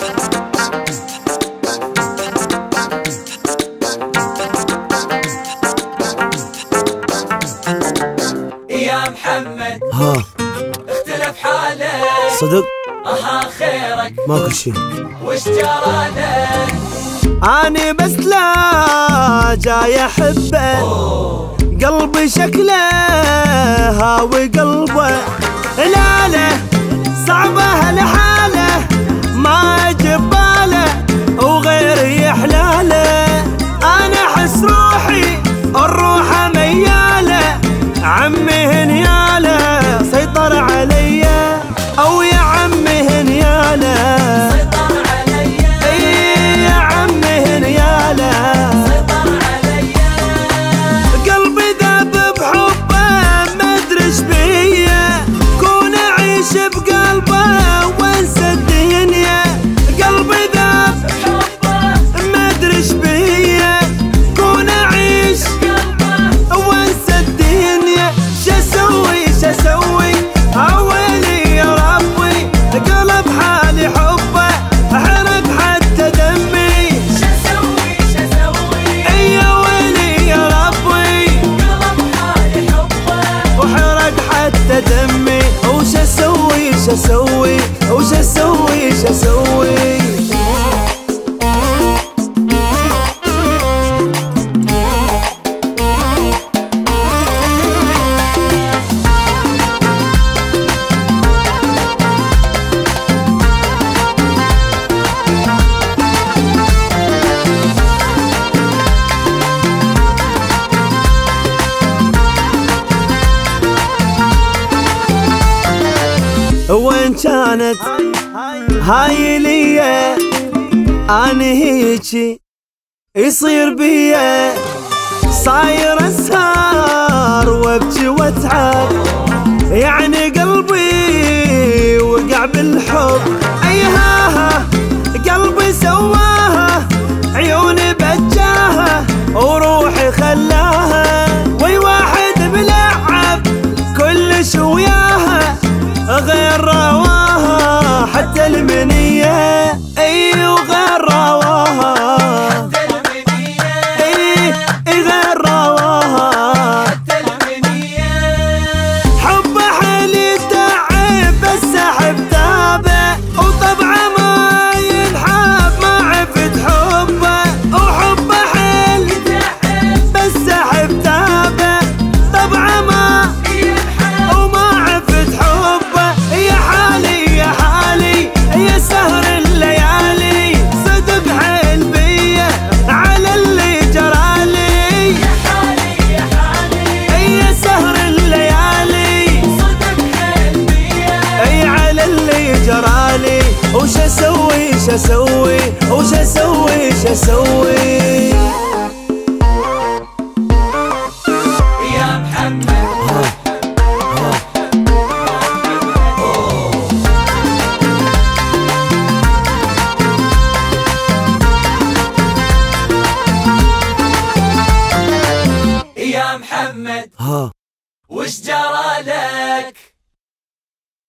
يا محمد اختلف حالك صدق خيرك ماكو شي وش جرالك؟ اني بس لا جاي احبه قلبي شكله هاوي قلبه لا لا صعبه هالحاله ما جباله وغيري يحلاله انا احس روحي الروحه مياله عمي هنياله سيطر عليا او يا عمي هنياله سيطر عليا اي يا عمي هنياله سيطر عليا قلبي ذاب بحبه ما ادري ايش بيا كون اعيش بقلبه وانسى الدنيا قلبي ذاب بحبه ما ادري ايش بيا كون اعيش بقلبه وانسى الدنيا شاسوي اويلي يا ربي قلب حالي حبه حرق حتى دمي شاسوي يا ويلي يا ربي قلب حالي حبه وحرق حتى دمي وش اسوي وين كانت هاي ليا أنا هيجي يصير بيا صاير اسهر وابكي واتعب يعني قلبي وقع بالحب ايها قلبي سواها عيوني بجاها وروحي خلاها وي واحد بلعب كلش وياها غير رواها حتى المنية اي وغير رواها حتى المنية اي غير رواها حتى المنية حب حالي تعب بس احب تابه وطبعه ما ينحب ما عفت حبه وحب حالي تعب بس احب تابه طبعه ما ينحب وما عفت حبه يا حالي يا حالي يا سهر الليالي صدق حيل بيا على اللي جرالي يا حالي يا حالي يا سهر الليالي صدق حيل بيا اي على اللي جرالي وش اسوي يا محمد يا محمد ها وش جرالك؟